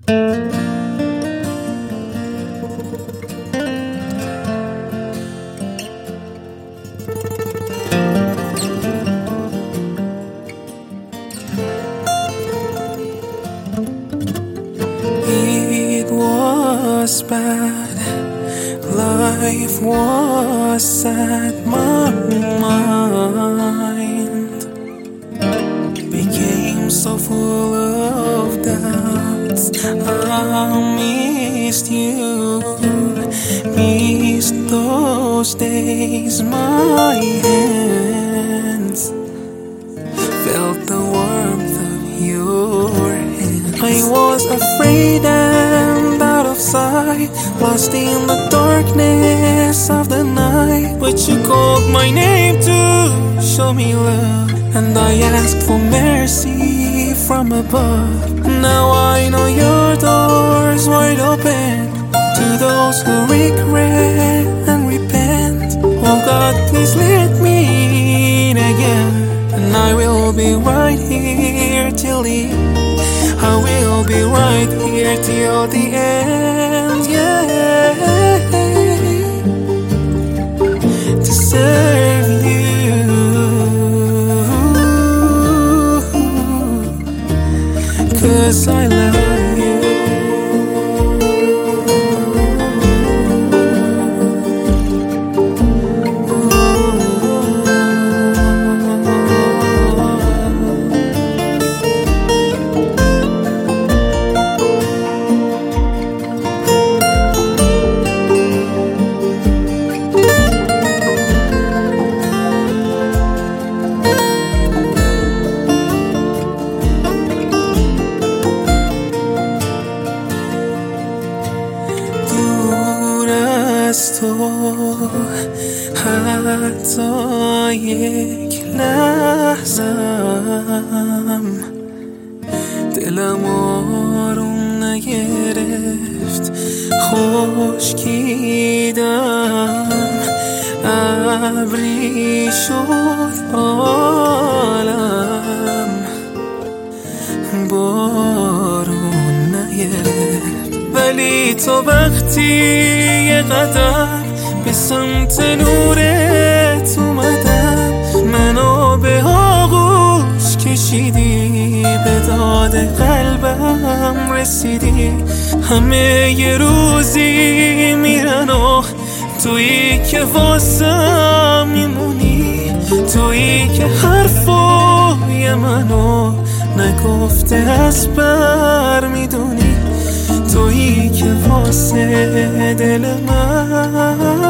It was bad, life was sad, my mind became so full of doubts. I missed you, missed those days. My hands felt the warmth of your hand. I was afraid and out of sight, lost in the darkness of the night. But you called my name to show me love, and I asked for mercy from above. Now I know your door's wide open to those who regret and repent. Oh God, please let me in again, and I will be right here till the end. I will be right here till the end, yeah, to serve you, 'cause I love you. تو حتی یک لحظم دلم آروم نگرفت، خشکیدم، ابری شد عالم، بارون نگرفت. ولی تو وقتی یه قدم به سمت نورت اومدم، منو به آغوش کشیدی، به داد قلبم رسیدی. همه یه روزی میرن و تویی که واسم میمونی، تویی که حرفای منو نگفته از بر میدونی، تویی که واسه دل من